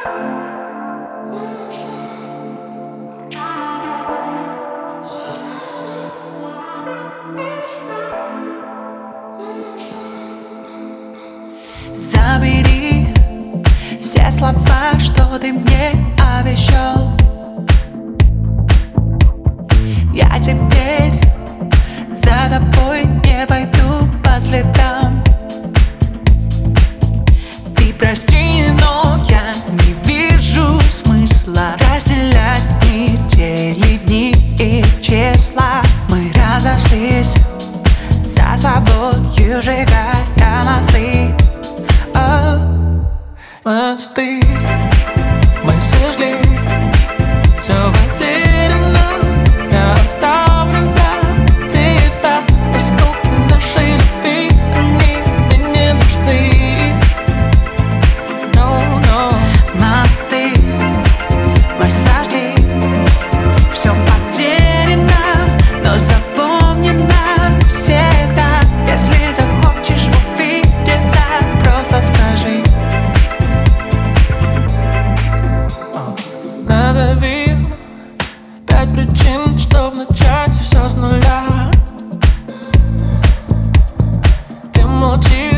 Забери все слова, что ты мне обещал. Я теперь за тобой не пойду по следам. Ты прости, но я не вижу смысла разделять недели, дни и числа. Мы разошлись, за собою сжигая мосты. Мосты, мы сожгли, все потеряно. Я оставлю для тебя осколки нашей любви. Они мне не нужны. No, no. Мосты мы сожгли, все потеряно, но запомни навсегда. Если захочешь увидеться, просто скажи. Назови 5 причин, чтоб начать все с нуля. Ты молчишь.